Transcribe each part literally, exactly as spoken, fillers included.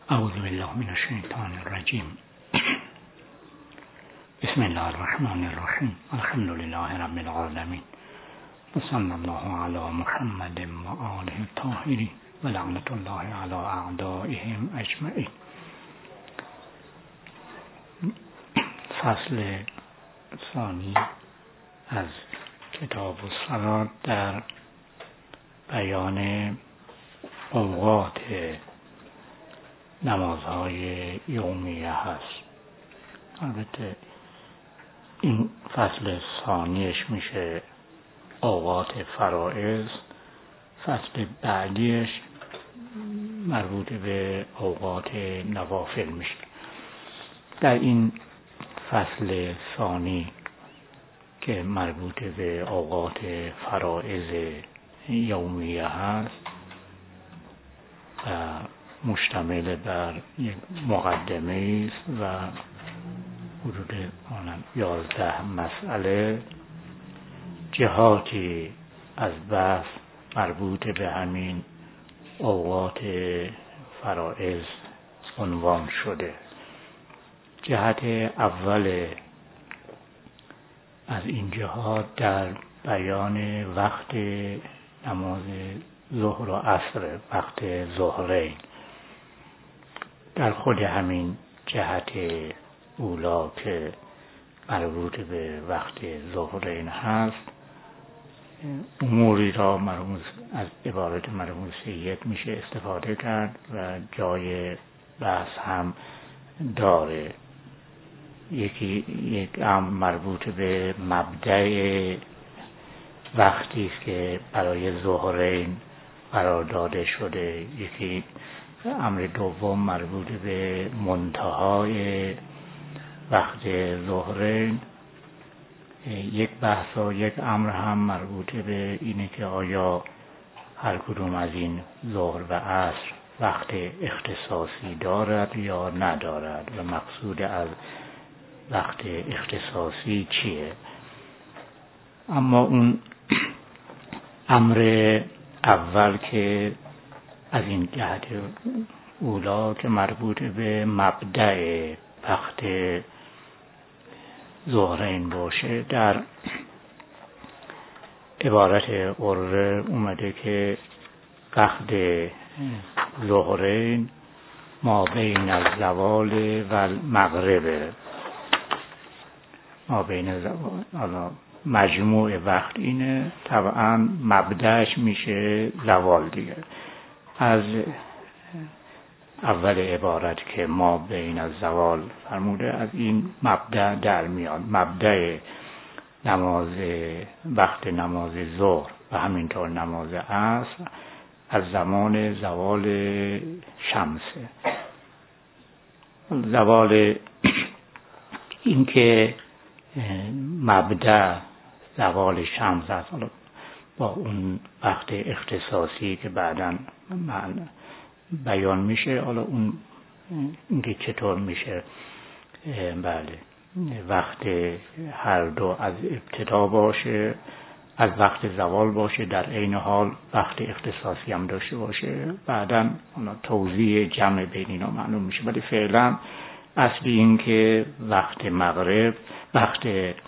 اعوذ بالله من الشیطان الرجیم. بسم الله الرحمن الرحیم. الحمد لله رب العالمین. و صلی الله علی محمد و آله الطاهرین و لعنت الله علی اعدائهم اجمعین. فصل ثانی از کتاب الصلاة در بیان اوقات نمازهای یومیه هست. البته این فصل ثانیش میشه اوقات فرائض، فصل بعدیش مربوط به اوقات نوافل میشه. در این فصل ثانی که مربوط به اوقات فرائض یومیه هست و مشتمل بر یک مقدمه است و حدود یازده مسئله، جهاتی از بحث مربوط به همین اوقات فرائض عنوان شده. جهت اول از این جهات در بیان وقت نماز ظهر و عصر، وقت ظهرین. در خود همین جهت اولا که مربوط به وقت ظهرین هست، اموری را مرموز از عبارت مرموز یک میشه استفاده کرد و جای بحث هم داره. یکی یک امر مربوط به مبدأ وقتی است که برای ظهرین قرار داده شده، یکی امر دوم مربوط به منتهای وقت ظهرین. یک بحث و یک امر هم مربوط به اینه که آیا هر کدوم از این ظهر و عصر وقت اختصاصی دارد یا ندارد و مقصود از وقت اختصاصی چیه. اما اون امر اول که از این جهت اولا که مربوط به مبدأ وقت ظهرین باشه، در عبارت قرره اومده که وقت ظهرین ما بین الزوال و المغرب، ما بین الزوال، مجموع وقت اینه، طبعا مبدأش میشه زوال دیگه. از اول عبارت که ما بین الزوال فرموده، از این مبدأ در میاد. مبدأ نماز وقت نماز ظهر و همینطور نماز عصر از زمان زوال شمسه. زوال این که مبدأ زوال شمس است، با اون وقت اختصاصی که بعداً بیان میشه. حالا اون اینکه چطور میشه بله وقت هر دو از ابتدا باشه، از وقت زوال باشه، در عین حال وقت اختصاصی هم داشته باشه، بعداً توزیع جمع بین اینا معلوم میشه. ولی فعلا اصلی این که وقت مغرب، وقت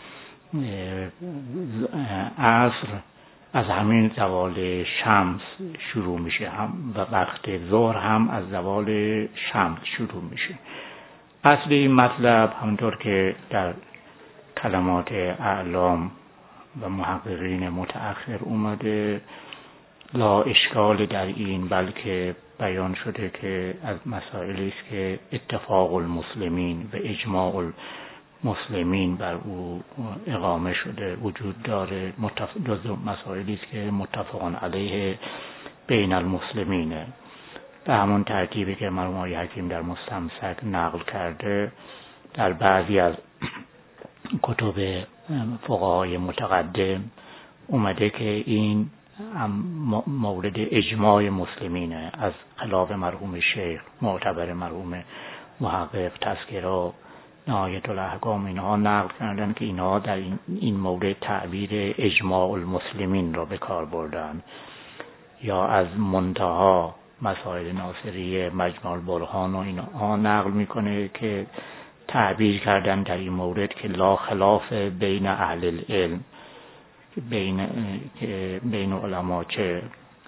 عصر از همین زوال شمس شروع میشه هم و وقت ظهر هم از زوال شمس شروع میشه. اصل این مطلب همونطور که در کلمات اعلام و محققین متأخر اومده، لا اشکال در این، بلکه بیان شده که از مسائلی است که اتفاق المسلمین و اجماع مسلمین بر او اقامه شده وجود داره. جزء مسائلی است که متفقان علیه بین المسلمینه. به همون ترتیبی که مرحوم آقای حکیم در مستمسک نقل کرده، در بعضی از کتب فقهای متقدم اومده که این مورد اجماع مسلمینه، از خلاف مرحوم شیخ معتبر مرحوم محقق تذکره نهایت الاحکام اینها نقل کردن که اینها در این, این مورد تعبیر اجماع المسلمین را به کار بردن، یا از منتها مسائل ناصریه، مجموع البرهان و اینا نقل میکنه که تعبیر کردن در این مورد که لا خلاف بین اهل العلم، بین بین علما چه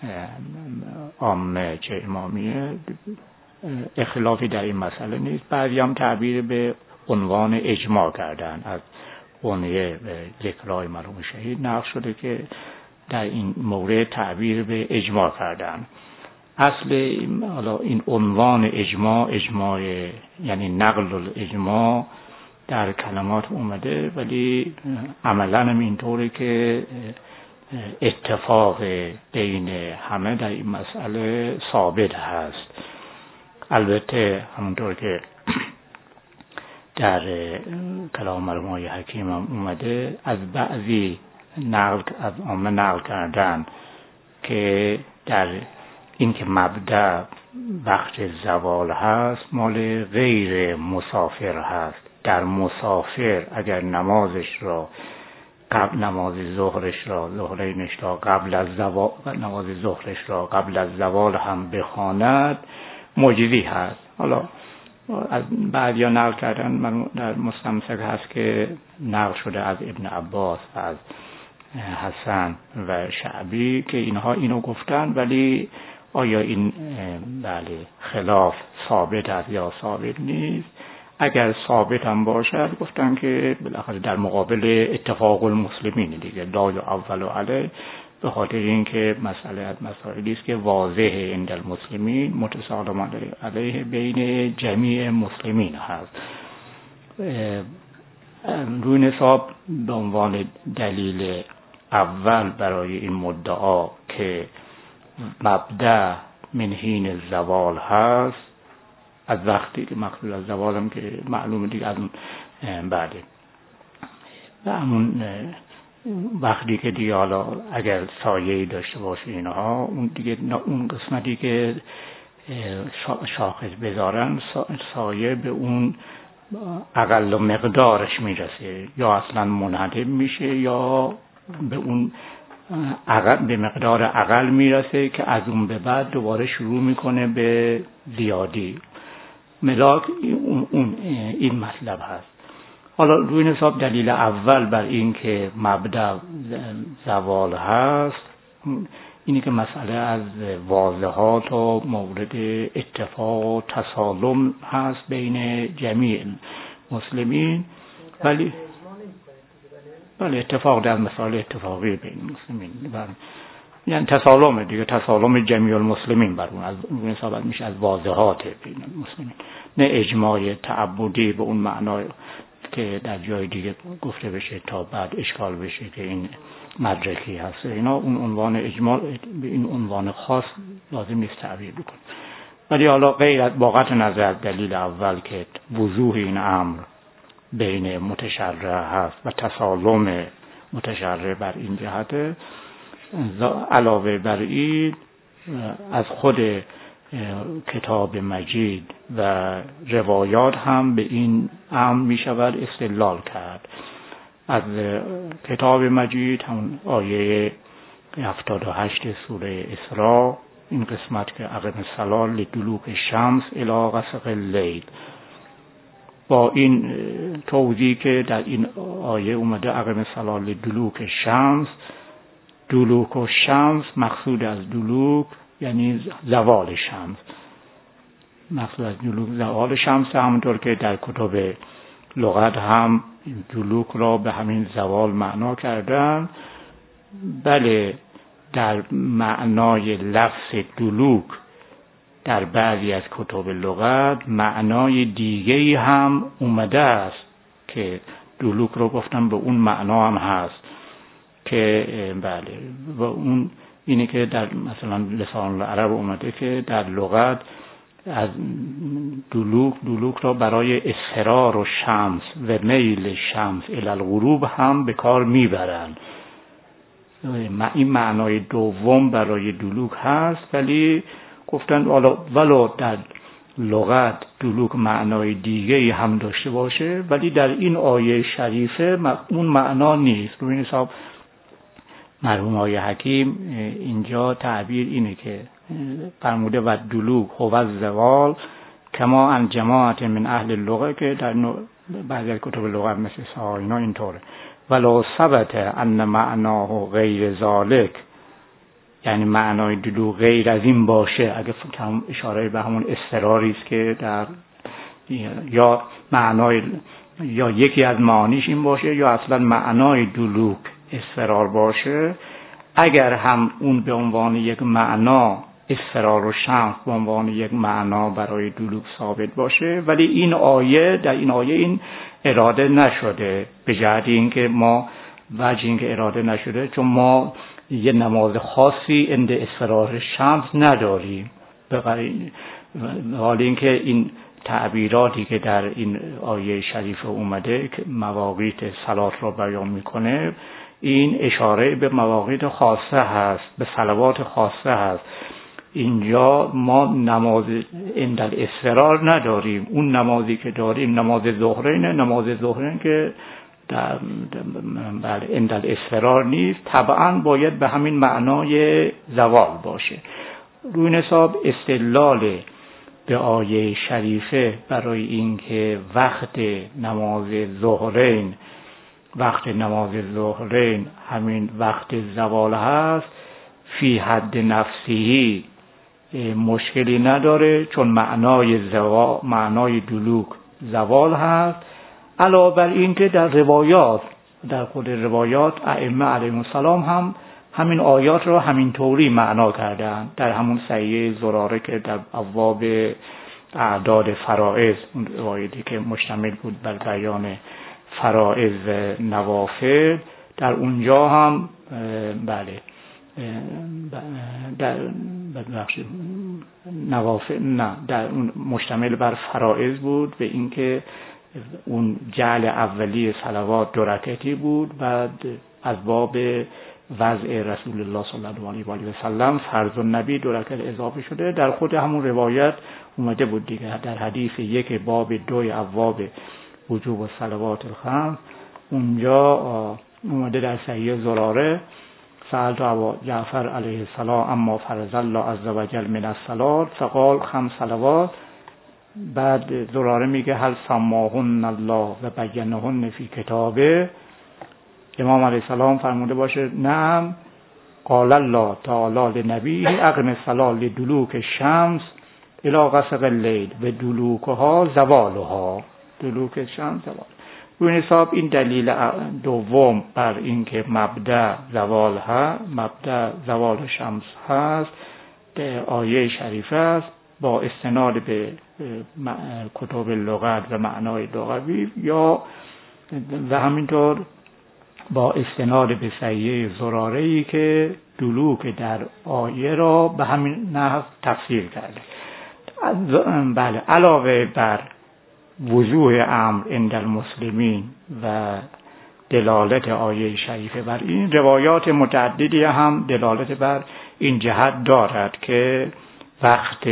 عامه چه امامیه اختلافی در این مسئله نیست. بعضی هم تعبیر به عنوان اجماع کردن، از قونیه به ذکرای مرحوم شهید نقل شده که در این مورد تعبیر به اجماع کردن. اصل حالا این عنوان اجماع، اجماع یعنی نقل الاجماع در کلمات اومده، ولی عملا هم اینطوره که اتفاق بین همه در این مسئله ثابت هست. البته همونطور که در کلام مرحوم حکیم هم اومده، از بعضی نقل از عامه نقل کردن که در این که مبدأ وقت زوال هست مال غیر مسافر هست. در مسافر اگر نمازش را قبل نماز ظهرش را ظهرینش را قبل از زوال نماز ظهرش را قبل از زوال هم بخواند مجزی هست. حالا از بعضیا نقل کردن، من در مستمسک هست که نقل شده از ابن عباس و از حسن و شعبی که اینها اینو گفتن، ولی آیا این بله خلاف ثابت است یا ثابت نیست؟ اگر ثابت هم باشد گفتن که بالاخره در مقابل اتفاق المسلمین دیگه لا اول علیه، به خاطر اینکه مسئله از مسائلی است که واضحه عند المسلمین متسالم علیه بین جمیع مسلمین هست. روی نصاب به عنوان دلیل اول برای این مدعا که مبدأ من حین زوال هست، از وقتی که مقصود از زوال هم که معلومه دیگه از اون بعده و همون وقتی که دیگه حالا اگر سایه‌ای داشته باشه اینها، اون دیگه اون قسمتی که شاخص بذارن سایه به اون اقل مقدارش میرسه، یا اصلا منعدم میشه یا به اون اقل به مقدار اقل میرسه که از اون به بعد دوباره شروع میکنه به زیادی. ملاک اون, اون این مطلب هست. حالا روی حساب دلیل اول بر این که مبدأ زوال هست اینی که مسئله از واضحات و مورد اتفاق و تسالم هست بین جمیع مسلمین، ولی بله اتفاق در مسائل اتفاقی بین مسلمین، یعنی تسالم دیگه، تسالم جمیع المسلمین بر اون از اون حساب میشه از واضحات بین مسلمین، نه اجماع تعبدی به اون معنای که در جای دیگه گفته بشه تا بعد اشکال بشه که این مدرکی هست. اینا اون عنوان اجماع به این عنوان خاص لازم نیست تعبیر بکن. ولی حالا غیر از باقت نظر دلیل اول که وضوح این امر بین متشرع هست و تسالم متشرع بر این جهت، علاوه بر این از خود کتاب مجید و روایات هم به این امر می شود استدلال کرد. از کتاب مجید همون آیه هفتاد و هشت سوره اسراء، این قسمت که اقم الصلاة لدلوک الشمس الی غسق اللیل، با این توضیح که در این آیه اومده اقم الصلاة لدلوک الشمس، دلوک الشمس مقصود از دلوک یعنی زوال شمس، مقصود از دلوک زوال شمس، همونطور که در کتب لغت هم دلوک را به همین زوال معنا کردن. بله در معنای لفظ دلوک در بعضی از کتب لغت معنای دیگه‌ای هم اومده است که دلوک رو گفتم به اون معنا هم هست که بله، و اون اینه که در مثلا لسان العرب اومده که در لغت از دلوک دلوک را برای اصفرار و شمس و میل شمس الی الغروب هم به کار میبرند. این معنای دوم برای دلوک هست، ولی گفتن ولو در لغت دلوک معنای دیگه هم داشته باشه، ولی در این آیه شریفه اون معنا نیست. روی حساب مرحوم آقای حکیم اینجا تعبیر اینه که فرموده و دلوک هو الزوال کما ان جماعت من اهل اللغه، که در بعضی از کتب لغت مثل ساینا اینطوره، ولو ثبت ان معناه غیر ذالک، یعنی معنای دلوک غیر از این باشه، اگه هم اشاره به همون اضطراری است که در یا معنای یا یکی از معانیش این باشه یا اصلا معنای دلوک اضطرار باشه، اگر هم اون به عنوان یک معنا اضطرار و شمس به عنوان یک معنا برای دلوک ثابت باشه، ولی این آیه در این آیه این اراده نشده، به جهت اینکه ما وجه اینکه اراده نشده چون ما یه نماز خاصی عند اضطرار شمس نداریم، حال اینکه این تعبیراتی که در این آیه شریف اومده که مواقیت صلات را بیان میکنه، این اشاره به مواقیت خاصه هست، به صلوات خاصه هست. اینجا ما نماز عند الاضطرار نداریم، اون نمازی که داریم نماز ظهرینه، نماز ظهرین که در بله عند الاضطرار نیست، طبعا باید به همین معنای زوال باشه. روی این حساب استدلال به آیه شریفه برای اینکه وقت نماز ظهرین وقت نماز ظهرین همین وقت زوال هست، فی حد نفسی مشکلی نداره، چون معنای زوال معنای دلوک زوال هست. علاوه بر این که در روایات در خود روایات ائمه علیهم السلام هم همین آیات رو همین طوری معنا کردن. در همون صحیح زراره که در ابواب اعداد فرائض، اون روایتی که مشتمل بود بر بیان فرائض نوافل، در اونجا هم بله در بخشی نوافل نه در اون مشتمل بر فرائض بود، به اینکه اون جعل اولی صلوات دو رکعتی بود، بعد از باب وضع رسول الله صلی الله علیه و آله و سلم فرض النبی دو رکعت اضافه شده. در خود همون روایت اومده بود دیگه، در حدیث یک باب دوی ابواب وجوب و صلوات الخمس، اونجا اومده در صحیح زراره سألت ابا جعفر علیه السلام اما فرض الله عز وجل من الصلات فقال خمس صلوات. بعد زراره میگه هل سماهن الله و بینهن فی کتابه، امام علیه السلام فرموده باشه نعم، قال الله تعالی لنبی اقم الصلاة لدلوک الشمس الی غسق اللیل و دلوکها زوالها، دلوک الشمس زوال. به این حساب این دلیل دوم بر این که مبدأ زوال ها مبدأ زوال شمس هست در آیه شریفه است، با استناد به کتب لغت و معنای لغوی، یا و همینطور با استناد به صحیح زراره‌ای که دلوک در آیه را به همین نحو تفسیر کرده. بله، علاوه بر وضوح امر عند المسلمین و دلالت آیه شریفه بر این، روایات متعددی هم دلالت بر این جهت دارد که وقت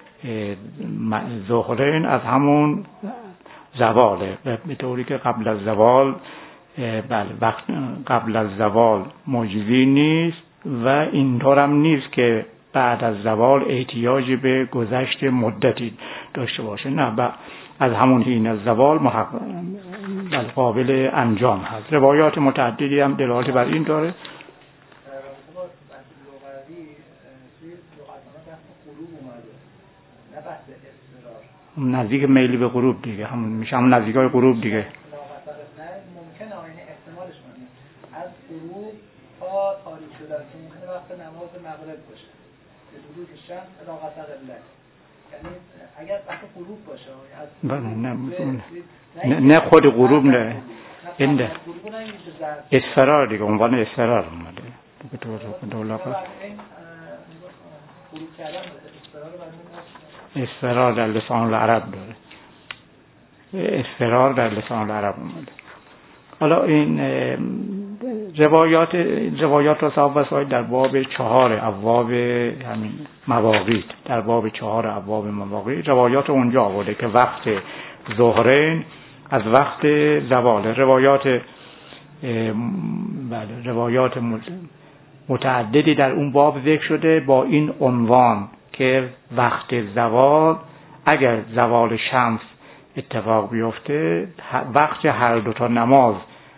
ظهرین از همون زواله، به طوری که قبل از زوال بله وقت قبل از زوال مجزی نیست و اینطور هم نیست که بعد از زوال احتیاجی به گذشت مدتی داشته باشه، نه، از همون حین از زوال محقق بله قابل انجام هست. روایات متعددی هم دلالت بر این داره. نزدیک میلی به غروب دیگه، همون میشه همون نزدیکای غروب دیگه. ممکنه آینه احتمالش کنه از غروب تا تاریک شدن که ممکنه وقت نماز مغرب باشه به دلوک شمس الی غسق اللیل، یعنی اگر وقت غروب باشه از نه نه خود غروب نه اینده اصرار دیگه، عنوان اصرار اومده به طور دولا غروب کردن اصرار در لسان العرب داره، اصرار در لسان العرب اومده. حالا این روایات روایات را صاحب وسائل در باب چهار ابواب همین مواقیت در باب چهار ابواب مواقیت روایات اونجا آورده که وقت ظهرین از وقت زوال. روایات بله روایات متعددی در اون باب ذکر شده با این عنوان که وقت زوال، اگر زوال شمس اتفاق بیفته، وقت هر دو تا نماز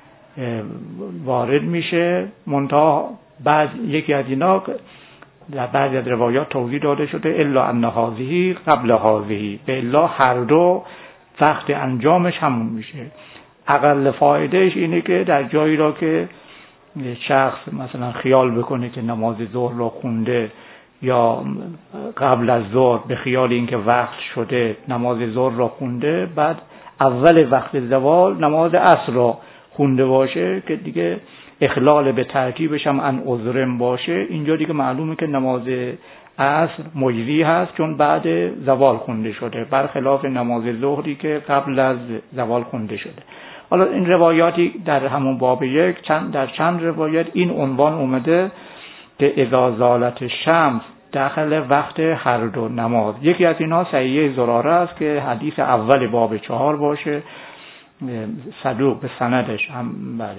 وارد میشه. منتها بعد یکی از اینا در بعضی از روایات توضیح داده شده الا ان هذه قبل هذه، به الا هر دو وقت انجامش همون میشه. اقل فایدهش اینه که در جایی را که شخص مثلا خیال بکنه که نماز ظهر را خونده یا قبل از ظهر به خیال اینکه وقت شده نماز ظهر را خونده، بعد اول وقت زوال نماز عصر را خونده باشه که دیگه اخلال به ترتیبش هم ان عذرم باشه، اینجا دیگه معلومه که نماز عصر مجزی هست چون بعد زوال خونده شده، برخلاف نماز ظهری که قبل از زوال خونده شده. حالا این روایاتی در همون باب یک چند در چند روایت این عنوان اومده که اذا زالت شمس داخل وقت هر دو نماز. یکی از اینا صحیح زراره است که حدیث اول باب چهار باشه، صدوق به سندش هم بله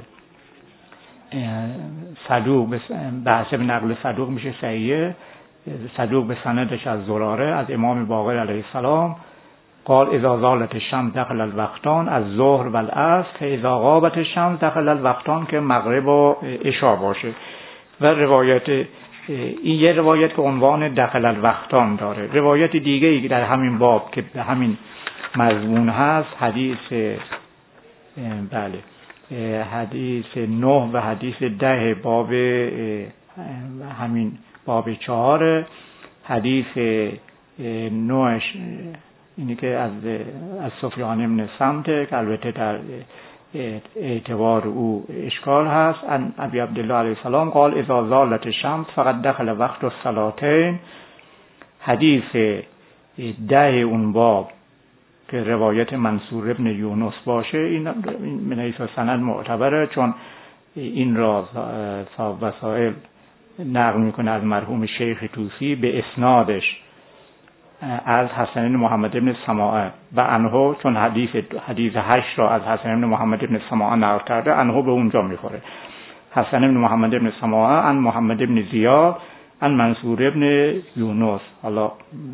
صدوق به حسب نقل صدوق میشه صحیح، صدوق به سندش از زراره از امام باقر علیه السلام قال اذا زالت الشمس دخل الوقتان از ظهر و العصر فاذا غابت الشمس دخل الوقتان که مغرب و عشا باشه. و روایت این یه روایت که عنوان دخل الوقتان داره. روایت دیگه ای در همین باب که به همین مضمون هست حدیث بله حدیث نه و حدیث ده باب همین باب چهار. حدیث نوش اینی که از از سفیان ابن سمت که البته در اعتبار او اشکال هست، ان ابی عبدالله علیه السلام قال اذا زالت الشمس فقط دخل وقت الصلاتین. حدیث ده اون باب که روایت منصور ابن یونس باشه این من حیث سند معتبره چون این را صاحب وسائل نقل میکنه از مرحوم شیخ طوسی به اسنادش از حسن بن محمد بن سماعه و انهو، چون حدیث حدیث هشت را از حسن بن محمد بن سماعه نقل کرده، انهو به اونجا میخوره. حسن بن محمد بن سماعه ان محمد بن زیاد ان منصور بن یونس. حالا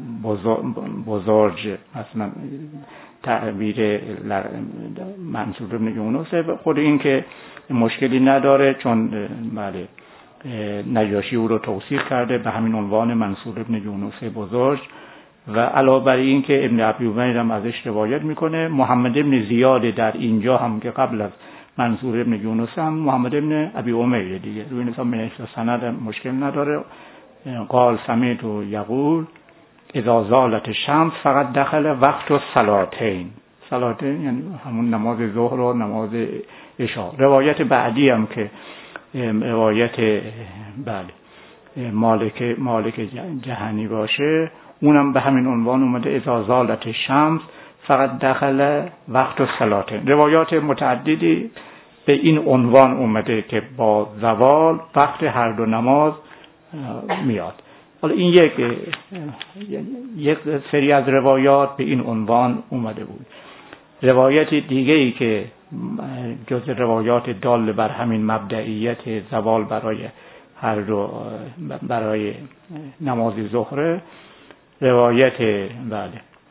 بزرگ مثلا تعبیر منصور بن یونس خود این که مشکلی نداره چون بله نجاشی او رو توثیق کرده به همین عنوان منصور بن یونس بزرگ. و علاوه بر این که ابن ابی عمر هم ازش روایت میکنه. محمد بن زیاد در اینجا هم که قبل از منصور بن یونس هم محمد بن ابی عمر دیگه روی این حساب من سند مشکل نداره. قال سمعت یقول اذا زالت الشمس فقط دخل وقت الصلاتین. صلاتین یعنی همون نماز ظهر و نماز عشا. روایت بعدی هم که روایت بله مالک مالک جهنی باشه اونم به همین عنوان اومده اذا زالت الشمس فقط دخل وقت الصلاتین. روایات متعددی به این عنوان اومده که با زوال وقت هر دو نماز میاد. حالا این یک یک سری از روایات به این عنوان اومده بود. روایت دیگه ای که جز روایات دال بر همین مبدئیت زوال برای هر دو برای نماز ظهر، روایت بله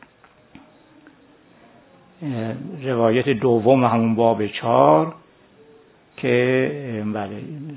روایت دوم همون باب چهار که بله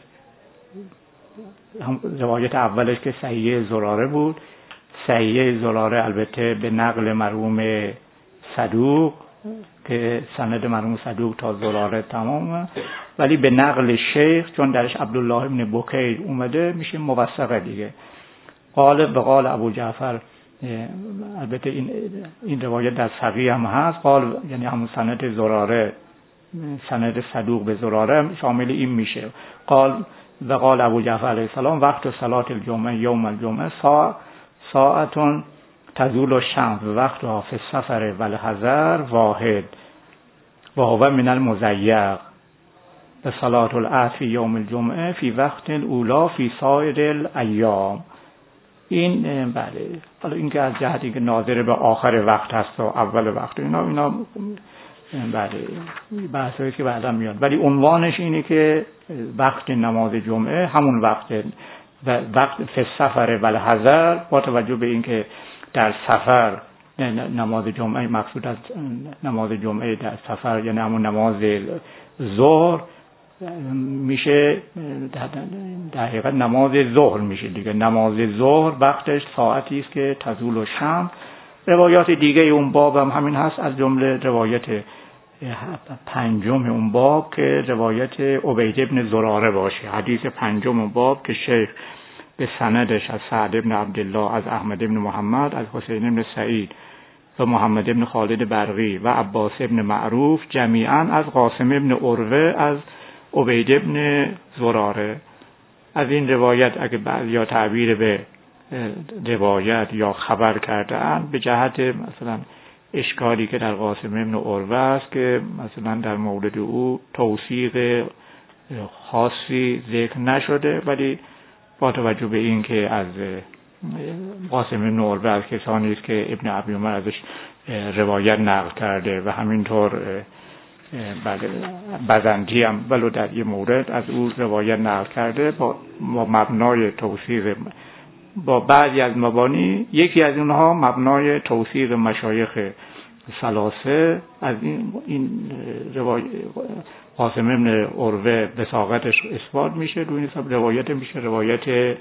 روایت اولش که صحیح زراره بود. صحیح زراره البته به نقل مرحوم صدوق که سند مرحوم صدوق تا زراره تمامه، ولی به نقل شیخ چون درش عبدالله ابن بکیر اومده میشه موثقه دیگه. قال به قال ابو جعفر، البته این این روایت در صحیح هم هست، قال یعنی همون سند زراره سند صدوق به زراره شامل این میشه. قال و قال ابو جعفر علیه السلام وقت صلات الجمعه یوم الجمعه ساعت ساعتون تزول الشمس وقتها فی السفر و الحضر واحد و هو من المضیق و صلات العصر یوم الجمعه فی وقت الاولا فی سایر الایام. این بله حالا این که از جهتی که ناظر به آخر وقت هست و اول وقت اینا اینا بله بحثایی که بعدا میاد، ولی عنوانش اینه که وقت نماز جمعه همون وقت و وقت فی السفر و الحضر، با توجه به اینکه در سفر نماز جمعه مقصود از نماز جمعه در سفر یعنی همون نماز ظهر میشه، در حقیقت نماز ظهر میشه دیگه. نماز ظهر وقتش ساعتی است که تزول الشمس. روایات دیگه اون باب هم همین هست، از جمله روایت پنجم اون باب که روایت عبید ابن زراره باشه، حدیث پنجم اون باب که شیخ به سندش از سعد ابن عبدالله، از احمد ابن محمد، از حسین ابن سعید و محمد ابن خالد برقی و عباس ابن معروف جمیعا از قاسم ابن عروه از عبید ابن زراره. از این روایت اگه بعضیا تعبیر به روایت یا خبر کردن به جهت مثلا اشکالی که در قاسم ابن عروه است که مثلا در مورد او توثیق خاصی ذکر نشده، ولی با توجه به این که از قاسم ابن عروه از کسانی است که ابن ابی عمر ازش روایت نقل کرده و همینطور بله بزنجی هم ولو در یه مورد از او روایت نقل کرده با مبنای توثیق با بعضی از مبانی، یکی از اونها مبنای توثیق مشایخ ثلاثه از این این روایت قاسم ابن عروه وثاقتش اثبات میشه، روی این حساب روایت میشه روایت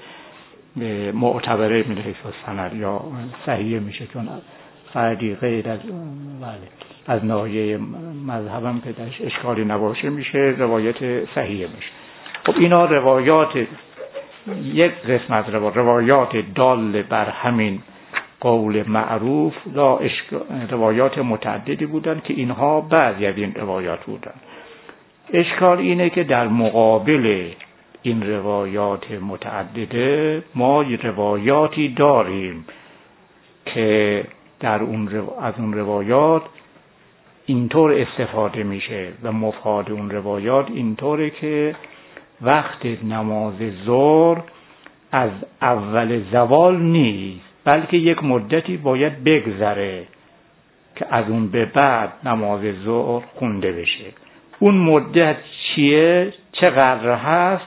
معتبره من حیث السند یا صحیح میشه، چون فردی غیر از بله از ناحیه مذهبم که درش اشکالی نباشه میشه روایت صحیح میشه. خب اینا روایات، یک قسم از روایات دال بر همین قول معروف لا روایات متعددی بودن که اینها بعضی از این روایات بودن. اشکال اینه که در مقابل این روایات متعدده ما روایاتی داریم که در اون رو... از اون روایات اینطور استفاده میشه و مفاد اون روایات اینطوره که وقت نماز ظهر از اول زوال نیست، بلکه یک مدتی باید بگذره که از اون به بعد نماز ظهر خونده بشه. اون مدت چیه؟ چقدر هست؟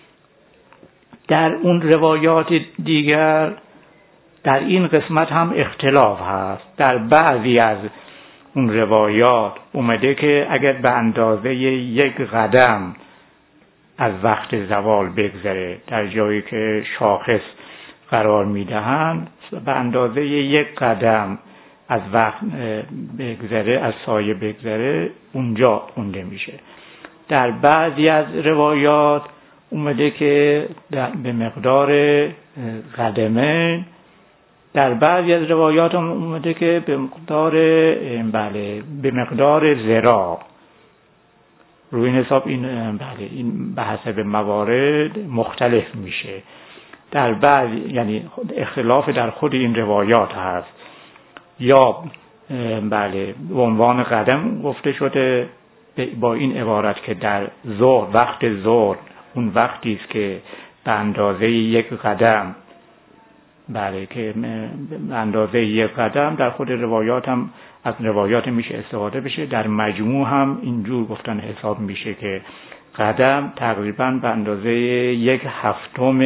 در اون روایات دیگر در این قسمت هم اختلاف هست. در بعضی از اون روایات اومده که اگر به اندازه یک قدم از وقت زوال بگذره، در جایی که شاخص قرار میدهند به اندازه یک قدم از وقت بگذره، از سایه بگذره، اونجا خونده میشه. در بعضی از روایات اومده که به مقدار قدمه، در بعضی از روایات هم اومده که به مقدار بله به مقدار ذراع. روی این حساب این بله این به حسب موارد مختلف میشه. در بعض یعنی اختلاف در خود این روایات هست، یا بله به عنوان قدم گفته شده با این عبارت که در ظهر، وقت ظهر اون وقتی است که به اندازه یک قدم، بله که به اندازه یک قدم در خود روایات هم از روایات میشه استفاده بشه. در مجموع هم اینجور گفتن حساب میشه که قدم تقریبا به اندازه یک هفتم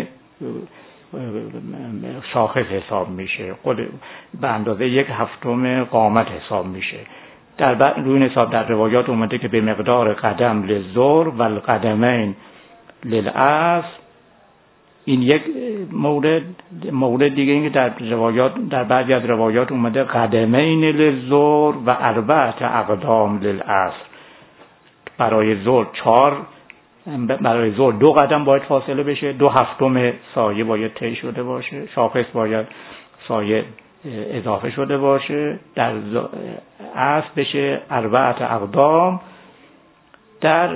شاخص حساب میشه، خود به اندازه یک هفتم قامت حساب میشه. در روی حساب در روایات اومده که به مقدار قدم للظهر و القدمین للعصر. این یک مورد. مورد دیگه این که در روایات در بعضی از روایات اومده قدمین للظهر و اربعه اقدام للعصر. برای ظهر چهار برای ظهر دو قدم باید فاصله بشه، دو هفتم سایه باید طی شده باشه، شاخص باید سایه اضافه شده باشه، در عصر بشه اربعه اقدام. در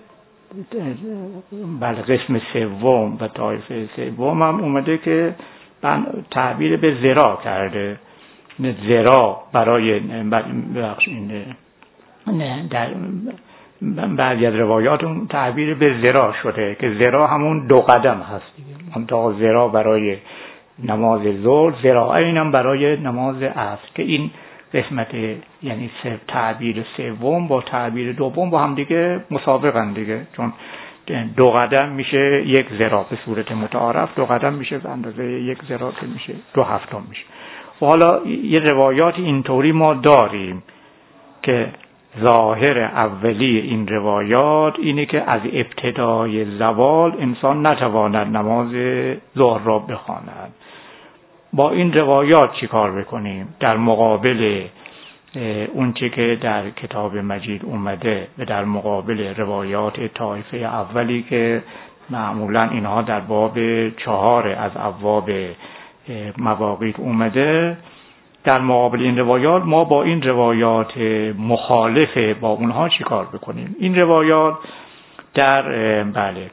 بله قسم سوم و طایفه سوم هم اومده که تعبیر به ذراع کرده. ذراع برای بخشین در بعضی از روایات اون تعبیر به ذراع شده که ذراع همون دو قدم هست دیگه. منتها ذراع برای نماز ظهر، ذراعین هم برای نماز عصر، که این قسمت یعنی سه تعبیر سوم با تعبیر دوم با هم دیگه مسابقن دیگه، چون دو قدم میشه یک ذراع به صورت متعارف، دو قدم میشه به اندازه یک ذراع که میشه دو هفتم میشه. و حالا یه روایات اینطوری ما داریم که ظاهر اولی این روایات اینه که از ابتدای زوال انسان نتواند نماز ظهر را بخواند. با این روایات چی کار بکنیم؟ در مقابل اون چی که در کتاب مجید اومده و در مقابل روایات طایفه اولی که معمولا اینها در باب چهار از ابواب مواقیت اومده، در مقابل این روایات ما با این روایات مخالف با اونها چی کار بکنیم؟ این روایات در بله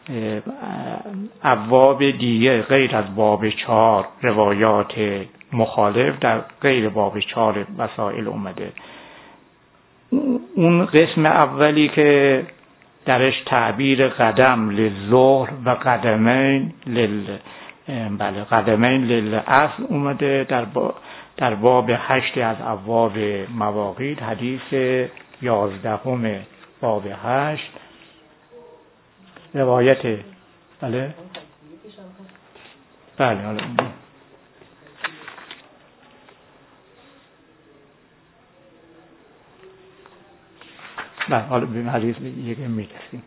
ابواب دیگه غیر از باب چهار روایات مخالف در غیر باب چهار مسائل اومده. اون قسم اولی که درش تعبیر قدم للظهر و قدمین لل بله قدمین للعصر اومده در با در باب هشت از ابواب مواقیت، حدیث یازدهم باب هشت، روایت بله بله حالا بله حالا به حدیث یک میرسیم.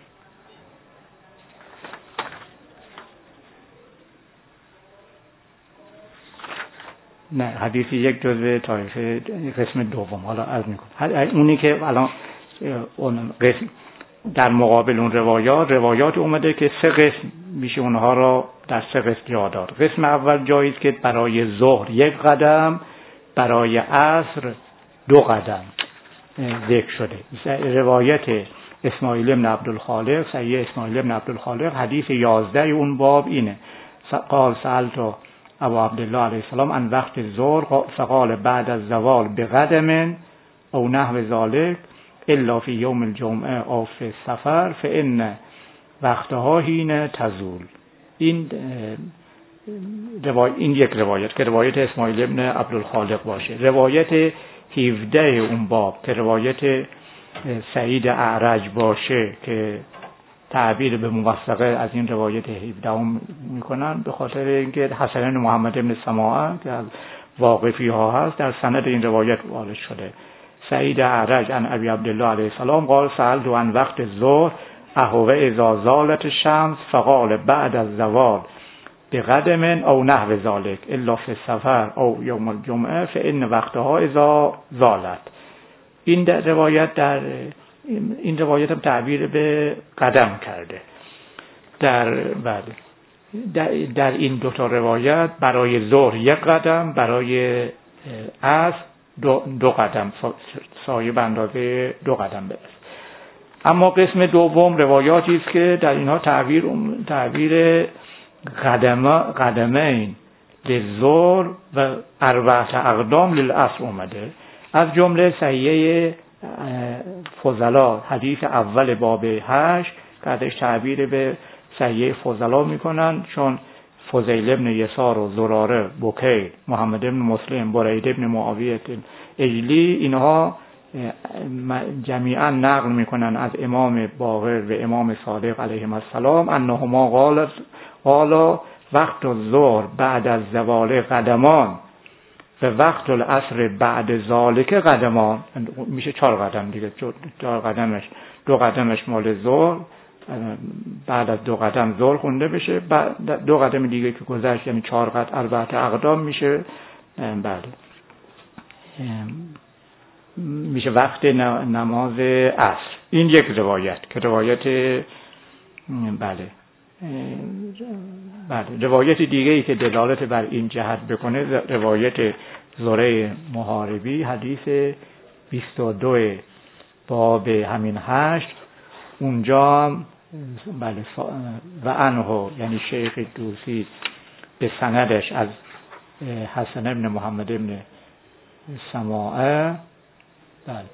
نه حدیث یک جزء طایفه قسم دوم. حالا عرض میکنم اونی که الان اون قسم در مقابل اون روایات روایات اومده که سه قسم میشه اونها را در سه قسم جا داد. قسم اول جاییست که برای ظهر یک قدم، برای عصر دو قدم ذکر شده. روایت اسماعیل بن عبدالخالق، صحیح اسماعیل بن عبدالخالق، حدیث یازده اون باب اینه: قال سألت ابو عبدالله علیه السلام عن وقت ظهر فقال بعد از زوال بقدم او نحو ذلك الا فی یوم الجمعه او فی السفر فان وقتها حین تزول. این روایت این یک روایت که روایت اسماعیل ابن عبدالخالق باشه. روایت هفده اون باب که روایت سعید اعرج باشه که تعبیر به موثقه از این روایت هفده هم میکنن به خاطر اینکه حسن محمد ابن سماعه که از واقفی ها هست در سند این روایت وارد شده. سعید اعرج عن ابی عبدالله علیه السلام قال سألت عن وقت الظهر اهو اذا زالت الشمس فقال بعد الزوال بقدم او نحو ذلك الا فی السفر او یوم الجمعه فان وقتها اذا زالت. این در روایت در این روایت هم تعبیر به قدم کرده. در بعد در, در این دو تا روایت برای ظهر یک قدم، برای عصر دو, دو قدم، سایه به اندازه دو قدم برسه. اما قسم دوم روایاتی است که در اینها تعبیر تعبیر قدم قدمین للظهر و اربعه اقدام للعصر اومده. از جمله صحیحه فضلا حدیث اول باب هشت که ازش تعبیر به صحیحه فضلا میکنن، چون فضیل ابن یسار و زراره بکیر، محمد ابن مسلم، برید ابن معاویه اجلی، اینها جمیعا نقل میکنن از امام باقر و امام صادق علیهم السلام انهما قال قال وقت الظهر بعد از زوال قدمان و وقت العصر بعد ذالک قدمان، میشه چهار قدم دیگه. چهار قدمش دو قدمش مال ظهر، بعد از دو قدم ظهر خونده بشه، بعد دو قدم دیگه که گذشت یعنی چهار قدم اربعه اقدام میشه. بله میشه وقت نماز عصر. این یک روایت که روایت بله بله روایت دیگه ای که دلالت بر این جهت بکنه روایت زره محاربی حدیث بیست و دو باب همین هشت. اونجا بله و انه یعنی شیخ دوسی به سندش از حسن ابن محمد ابن سماعه بله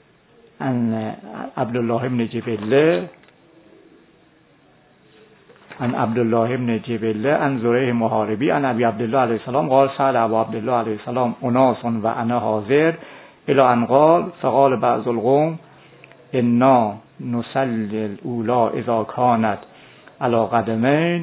ان عبدالله ابن جبله عن عبدالله ابن جبله عن زريع محاربی عن ابی عبدالله علیه السلام قال سأل ابو عبدالله علیه السلام اناس و انا حاضر الى ان قال فقال بعض القوم انا نصلي الاولى اذا كانت على قدمين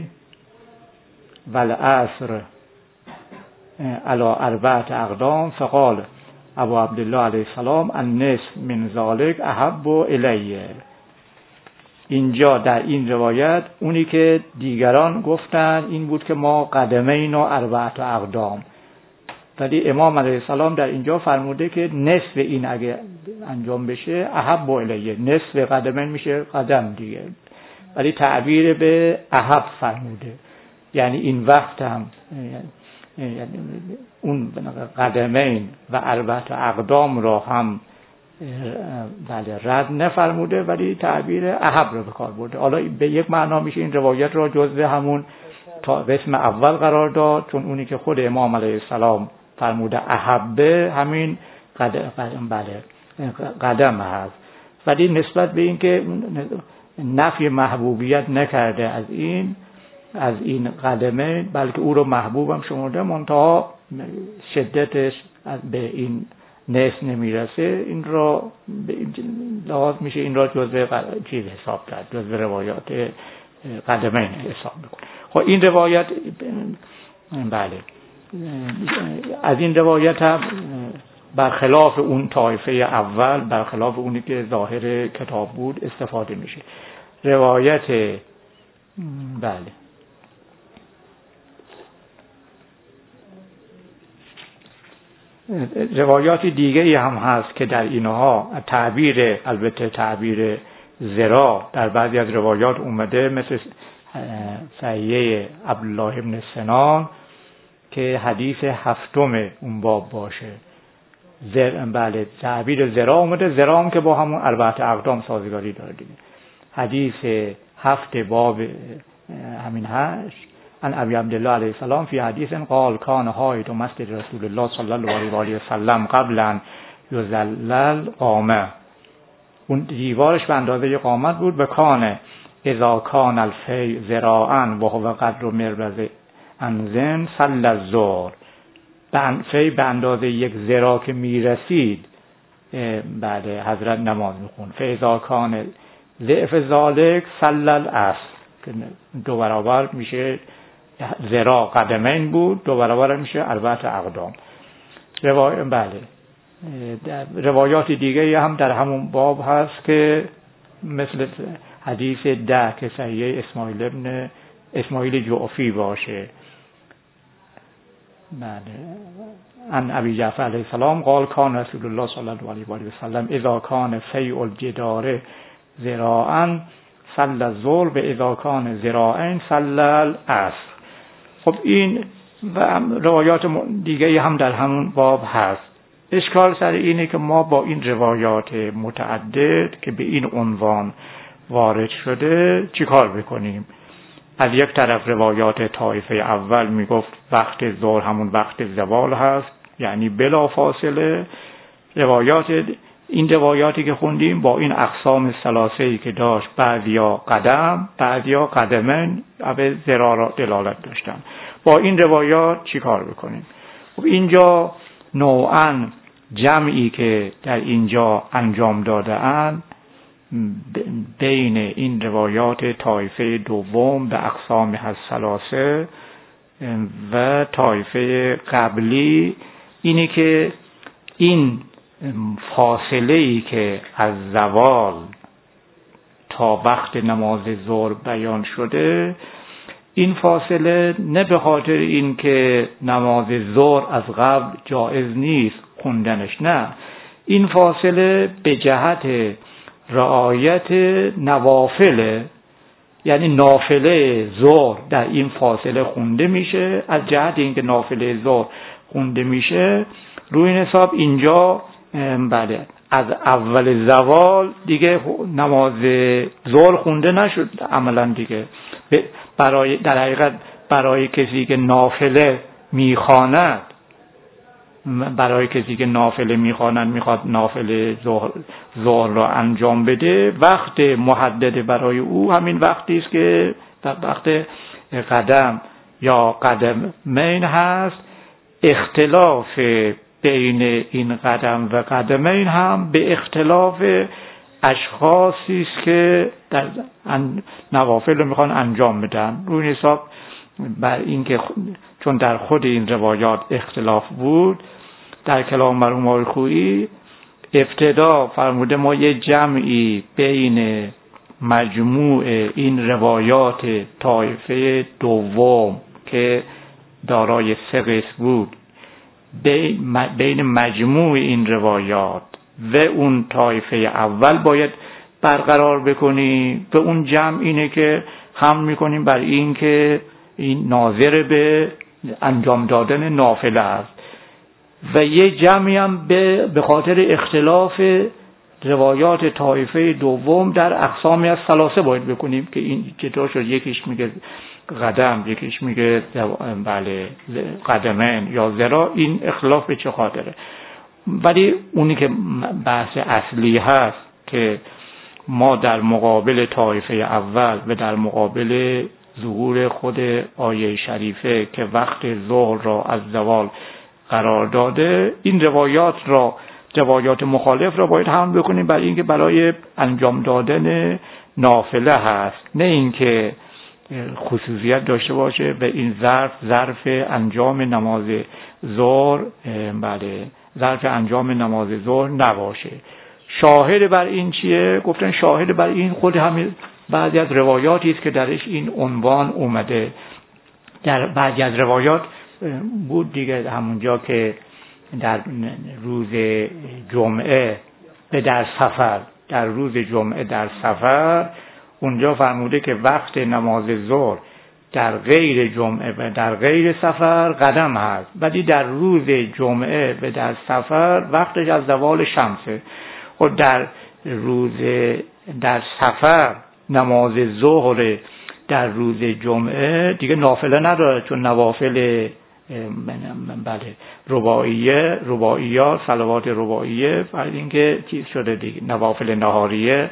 والعصر على اربعه اقدام فقال ابو عبدالله علیه السلام النصف من ذلك احب الی. اینجا در این روایت اونی که دیگران گفتن این بود که ما قدمین و اربعه اقدام، ولی امام علیه السلام در اینجا فرموده که نصف این اگه انجام بشه احب الیه، نصف قدمین میشه قدم دیگه، ولی تعبیر به احب فرموده، یعنی این وقت هم یعنی اون قدمین و اربعه اقدام را هم بله رد نفرموده ولی تعبیر احب رو به کار برده. حالا به یک معنا میشه این روایت را جزء همون تا قسم اول قرار داد، چون اونی که خود امام علیه السلام فرموده احبه همین قدم بله قدم هست، ولی نسبت به این که نفی محبوبیت نکرده از این از این قدمه، بلکه او رو محبوبم شمرده، منتها شدتش به این نصف نمیرسه، این را لحاظ میشه این را جزء چیز حساب کرد، جزء روایات قدمین حساب میکنه. خب این روایت بله از این روایت هم برخلاف اون طایفه اول، برخلاف اونی که ظاهر کتاب بود استفاده میشه. روایت بله روایات دیگه هم هست که در اینها تعبیر، البته تعبیر ذراع در بعضی از روایات اومده، مثل صحیحه عبدالله ابن سنان که حدیث هفتم اون باب باشه. زر بله تعبیر ذراع اومده، ذراع هم که با همون اربعه اقدام سازگاری داره دیگه. حدیث هفت باب همین هشت عن ابی عبدالله علیه السلام فی حدیث قال کان حائط مسجد رسول الله صلی الله علیه و آله و سلم قبل ان یذلل قامه، اون دیوارش به اندازه قامت بود. به کان اذا کان الفی ذراعا و هو قدر مربض انزن صلی الظهر، فی به اندازه یک ذراع که میرسید بعد حضرت نماز میخوند. فاذا کان ضعف ذالک صلی العصر، که دو برابر میشه ذراع قدمین بود، دو برابر میشه اربعه اقدام. روای بله روایات دیگه هم در همون باب هست که مثل حدیث ده که صحیح اسماعیل ابن اسماعیل جعفی باشه. بله عن ابی جعفر علیه السلام قال کان رسول الله صلی الله علیه و آله و سلم اذا کان فیء الجدار ذراعا صلی الظهر و اذا کان ذراعین صلی العصر. خب این و روایات دیگه هم در همون باب هست. اشکال سر اینه که ما با این روایات متعدد که به این عنوان وارد شده چیکار بکنیم؟ از یک طرف روایات طایفه اول میگفت وقت ظهر همون وقت زوال هست، یعنی بلا فاصله. روایات این روایاتی که خوندیم با این اقسام ثلاثه‌ای که داشت، بعضیا قدم بعضیا قدمن به ذراع دلالت داشتن، با این روایات چیکار بکنیم؟ خب اینجا نوعاً جمعی که در اینجا انجام داده اند بین این روایات طایفه دوم به اقسام الثلاثه و طایفه قبلی اینی که این فاصله‌ای که از زوال تا وقت نماز ظهر بیان شده، این فاصله نه به خاطر این که نماز ظهر از قبل جایز نیست خوندنش، نه، این فاصله به جهت رعایت نوافل، یعنی نافله ظهر در این فاصله خونده میشه. از جهت اینکه نافله ظهر خونده میشه روی این حساب اینجا بله از اول زوال دیگه نماز ظهر خونده نشد عملا دیگه. برای در حقیقت برای کسی که نافله میخواند برای کسی که نافله میخواند میخواد نافله ظهر ظهر را انجام بده، وقت محدد برای او همین وقتی است که وقت قدم یا قدمین هست، اختلاف بین این قدم و قدمین هم به اختلاف اشخاصی است که در نوافل رو میخوان انجام بدن. روی حساب بر این که چون در خود این روایات اختلاف بود، در کلام مرحوم آقای خویی ابتدا فرموده ما یه جمعی بین مجموع این روایات طایفه دوم که دارای سه قسم بود، بین مجموع این روایات و اون طایفه اول باید برقرار بکنیم. به اون جمع اینه که هم میکنیم بر این که این ناظر به انجام دادن نافله است، و یه جمعی هم به به خاطر اختلاف روایات طایفه دوم در اقسامی از ثلاثه باید بکنیم که این چطور شد، یکیش میگه قدم، یکیش میگه بله قدمین یا ذراع. این اختلاف به چه خاطره؟ ولی اونی که بحث اصلی هست که ما در مقابل طایفه اول و در مقابل ظهور خود آیه شریفه که وقت ظهر را از زوال قرار داده، این روایات را روایات مخالف را باید هم بکنیم برای اینکه برای انجام دادن نافله هست، نه اینکه خصوصیت داشته باشه به این ظرف ظرف انجام نماز ظهر، بله ظرف انجام نماز ظهر نباشه. شاهد بر این چیه؟ گفتن شاهد بر این خود همین بعضی از روایاتی است که درش این عنوان اومده. در بعضی از روایات بود دیگه، همونجا که در روز جمعه به در سفر در روز جمعه در سفر اونجا فرموده که وقت نماز ظهر در غیر جمعه و در غیر سفر قدم هست، ولی در روز جمعه و در سفر وقتش از زوال شمسه. و در روز در سفر نماز ظهر در روز جمعه دیگه نافله نداره، چون نوافل بله رباعیه رباعیات صلوات رباعیه فرض اینکه چیز شده دیگه، نوافل نهاریه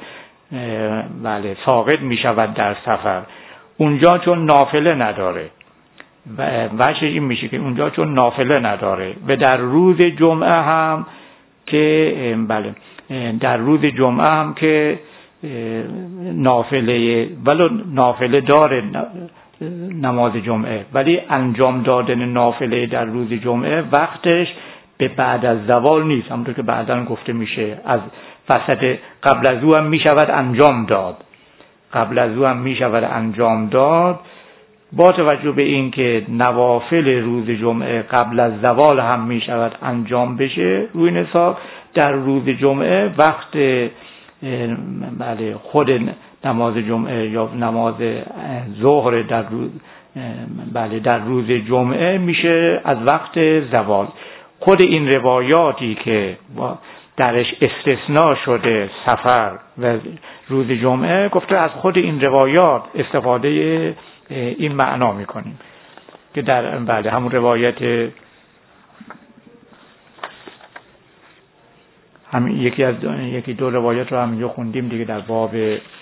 بله ساقط می شود در سفر. اونجا چون نافله نداره و وجه این میشه که اونجا چون نافله نداره و در روز جمعه هم که بله در روز جمعه هم که نافله ولو نافله داره نماز جمعه، ولی انجام دادن نافله در روز جمعه وقتش به بعد از زوال نیست، همونطور که بعداً گفته میشه از وسط قبل از او هم میشود انجام داد قبل از او هم میشود انجام داد با توجه به این که نوافل روز جمعه قبل از زوال هم میشود انجام بشه. روی این حساب در روز جمعه وقت بله خود نماز جمعه یا نماز ظهر در روز بله در روز جمعه میشه از وقت زوال. خود این روایاتی که درش استثناء شده سفر و روز جمعه گفته از خود این روایات استفاده این معنا میکنیم که در بله همون روایت همین یکی از دو یکی دو روایت رو همینجا خوندیم دیگه در باب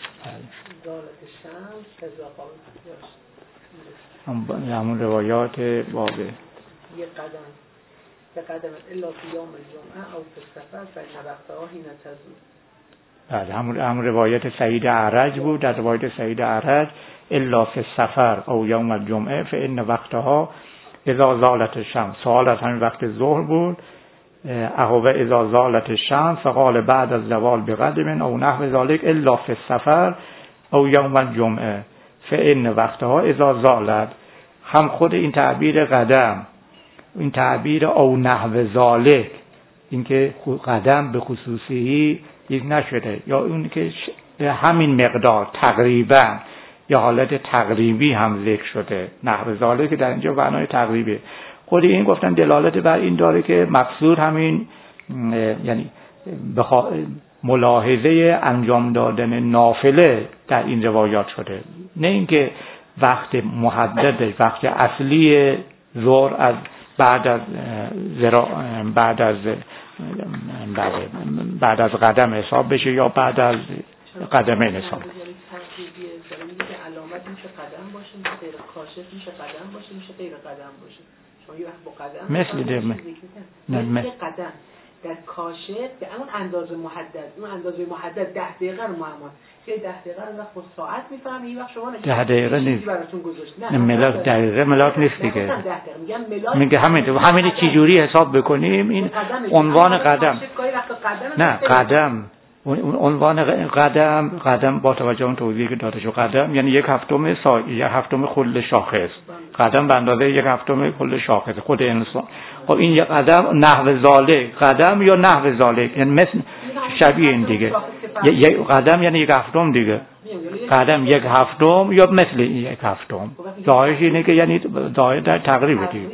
همون روایات باب یه قدم به قدم الا فی یوم الجمعه او فی السفر فإن وقتها حین تزول. بله همون همون روایت سعید اعرج بود. در روایت سعید اعرج الا فی السفر او یوم الجمعه فإن وقتها اذا زالت الشمس. سوال از همین وقت ظهر بود. اهو اذا زالت الشمس فقال بعد از زوال بقدم او نحو ذلك الا فی السفر او یوم الجمعه فإن وقتها اذا زالت. هم خود این تعبیر قدم، این تعبیر او نحو ذالک، این که قدم به خصوصی یک نشده یا اون که همین مقدار تقریبا یا حالت تقریبی هم ذکر شده، نحو ذالک که در اینجا معنای تقریبی. خود این گفتن دلالت بر این داره که مقصود همین یعنی بخوا... ملاحظه انجام دادن نافله در این روایات شده، نه اینکه وقت محدد وقت اصلی ظهر از بعد از زرا... بعد از بعد, بعد از قدم حساب بشه یا بعد از قدمین حساب. علامت میشه قدم میشه قدم باشه، میشه غیر قدم باشه. شما یه وقت با قدم مثل دم نه مثل قدم در کاشف به اون اندازه محدد، اون اندازه محدد ده دقیقه رو معما، که ده دقیقه رو وقت با ساعت میفهمی، این وقت شما ده دقیقه نیست براتون گذاشت. نه ملاک دقیقه ملاک نیست دیگه. میگم ملاک میگه همین همین چه جوری حساب بکنیم این عنوان قدم. نه قدم عنوان قدم قدم با توجه اون توضیحی که داده شد، قدم یعنی یک هفتم سایه، یک هفتم کل شاخص. قدم به اندازه یک هفتم کل شاخص خود انسان. خب این یک قدم نحو ذالک، قدم یا نحو ذالک یعنی مثل شبیه این دیگه. یک قدم یعنی یک هفتم دیگه. قدم یک هفتم یا مثل یک هفتم. ظاهرش اینه که یعنی ظاهر در تقریبه دیگه.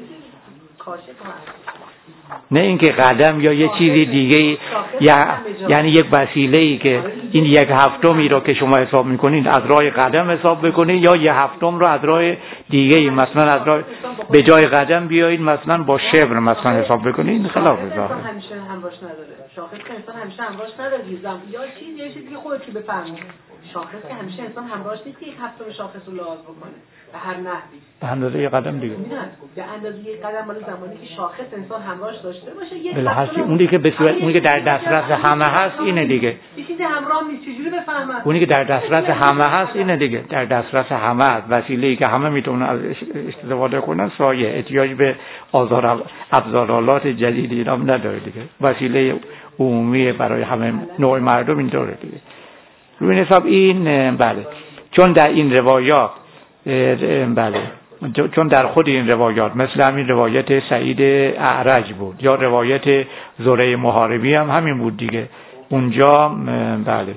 نه اینکه قدم یا یه چیزی دیگه یا یعنی یک وسیله‌ای که این یک هفتمی رو که شما حساب میکنید از راه قدم حساب بکنید یا یک هفتم رو از راه دیگه، مثلا از راه به جای قدم بیایید مثلا با شبر مثلا حساب بکنید. این خلاف ظاهره. همیشه همراهش نداره. شاخص که انسان همیشه همراهش نداره. یا چیز یه چیزی خودت که بفهمید. شاخص که همیشه انسان همراهش نیست که یک هفتم شاخص رو لحاظ بکنه. به هر نحوی. به اندازه یک قدم دیگه. به اندازه یک قدم مال زمانی که شاخص انسان همراهش داشته باشه یک هفته اونی که به صورت اونی که در دسترس همه هست اینه دیگه. یه چیزی همراه نیست چجوری بفهمم؟ اونی که در دسترس همه هست اینه دیگه. در دسترس همه هست، وسیله‌ای که همه میتونن از استفاده کنن، سایه احتیاج به آزار ابزارالات جدیدی اینا نداره دیگه. وسیله عمومی برای همه نوع مردم اینطوره دیگه. روی این حساب این بله چون در این روایات بله چون در خود این روایات مثل همین روایت سعید اعرج بود یا روایت زره محاربی هم همین بود دیگه. اونجا بله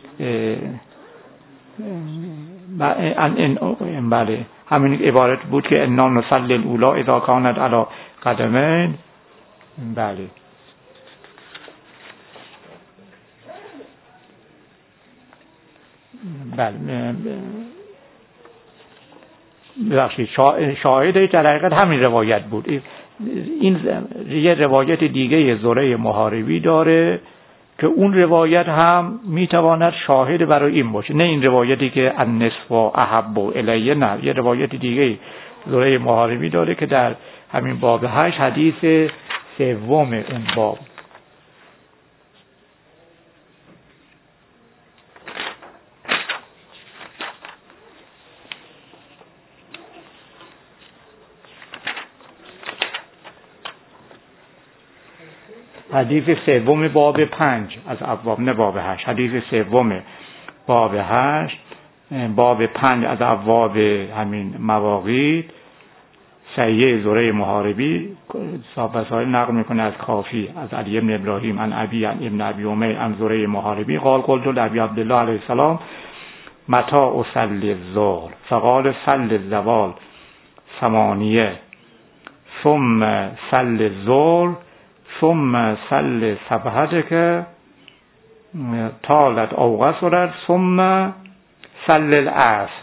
بله همین عبارت بود که انا نصلی الاولا اذا کانت علی قدمین. بله بله ببخشید شاهد در حقیقت همین روایت بود. این یه روایت دیگه زره محاربی داره که اون روایت هم میتواند شاهد برای این باشه، نه این روایتی که النصف احب الیه، نه یه روایت دیگه زره محاربی داره که در همین باب هشت حدیث سوم اون باب. حدیث سوم باب پنج از ابواب، نه باب هشت، حدیث سوم باب هشت باب پنج از ابواب همین مواقیت. سیه زره محاربی صاحب سائل نقل میکنه از کافی از علی بن ابراهیم عن ابی عن ابن ابی امیر عن زره محاربی قال قلت لابی عبدالله علیه السلام متى اصلی الظهر فقال صل الزوال ثمانیه ثم صل الظهر ثم صل صبحتك طالت او قصرت ثم صل العصر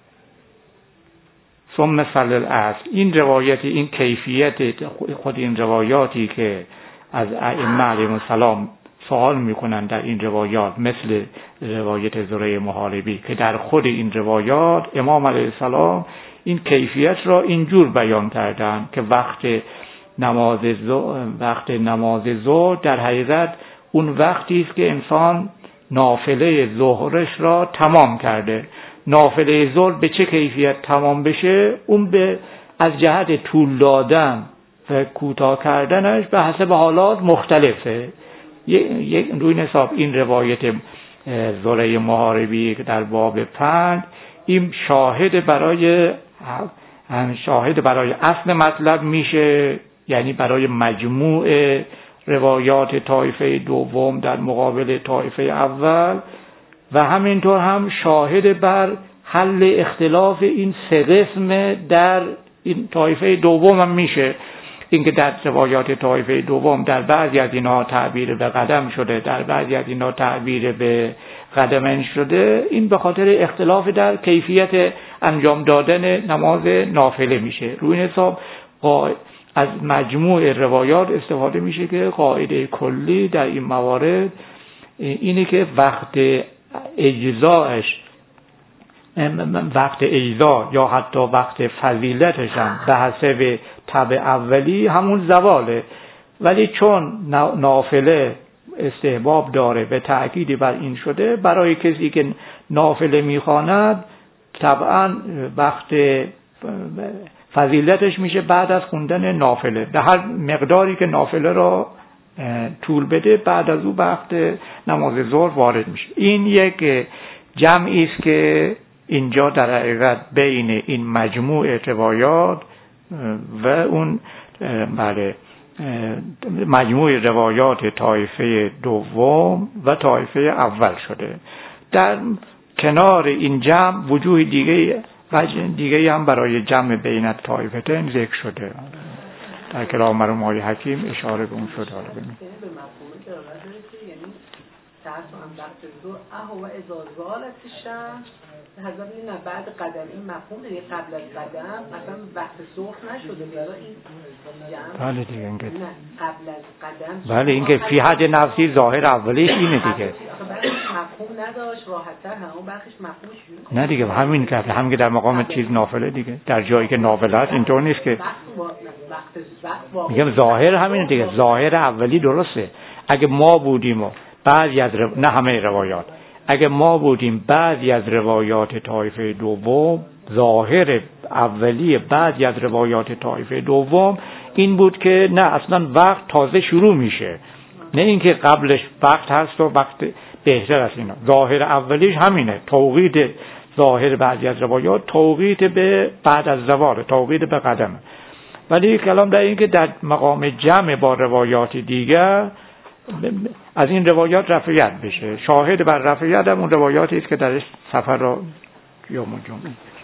ثم صل العصر. این روایت، این کیفیت خود این روایاتی که از ائمه علیهم السلام سوال میکنن در این روایات، مثل روایت زره محاربی که در خود این روایات امام علیه السلام این کیفیت را اینجور بیان کردن که وقت نماز وقت نماز ظهر در حقیقت اون وقتی است که انسان نافله ظهرش را تمام کرده. نافله ظهر به چه کیفیت تمام بشه؟ اون به از جهت طول دادن و کوتاه کردنش به حسب حالات مختلفه. یک روی حساب این روایت زره محاربی که در باب پنج این شاهد برای شاهد برای اصل مطلب میشه، یعنی برای مجموع روایات طایفه دوم در مقابل طایفه اول، و همینطور هم شاهد بر حل اختلاف این سه قسم در این طایفه دوم هم میشه. اینکه در روایات طایفه دوم در بعضی از اینها تعبیر به قدم شده، در بعضی از اینها تعبیر به قدمین شده، این به خاطر اختلاف در کیفیت انجام دادن نماز نافله میشه. روی این حساب از مجموع روایات استفاده میشه که قاعده کلی در این موارد اینه که وقت اجزایش وقت ایذا یا حتی وقت فضیلتش هم به حسب طبع اولی همون زواله، ولی چون نافله استحباب داره به تأکیدی بر این شده، برای کسی که نافله میخواند طبعا وقت فضیلتش میشه بعد از خوندن نافله، به هر مقداری که نافله را طول بده بعد از او وقت نماز ظهر وارد میشه. این یک جمعی است که اینجا در حقیقت بین این مجموع روایات و اون بله مجموع روایات طایفه دوم و طایفه اول شده. در کنار این جمع وجوه دیگه دیگه هم برای جمع بین طایفتین ذکر شده. در کلام مرحوم آقای حکیم اشاره به اون شده. حالا ببینید تعرف هم وقت دو اهو و ازازالت الشمس حضرت این بعد قدم این مفهوم دیگه قبل از قدم مثلا وقت ظهر نشده بیاره این جمع بله دیگه اینکه نه قبل از قدم بله اینکه فی حد نفسی ظاهر اولیش اینه دیگه مفهوم نداشت راحت‌تر همون بخش مفهومش نه دیگه همین که همین که در مقام چیز نافله دیگه در جایی که نافله است اینطور نیست که میگم ظاهر همینه دیگه ظاهر اولی درسته. اگه ما بودیم و بعضی از رو... نه همه روایات اگه ما بودیم بعضی از روایات طایفه دوم ظاهر اولی بعضی از روایات طایفه دوم این بود که نه اصلا وقت تازه شروع میشه، نه اینکه قبلش وقت هست و وقت بهتر است. اینا ظاهر اولیش همینه، توقیت ظاهر بعضی از روایات توقیت به بعد از زوال، توقیت به قدم. ولی کلام در این که در مقام جمع با روایات دیگر از این روایات رفعیت بشه. شاهد بر رفعیت هم اون روایاتی است که درش سفر را یوم الجمعه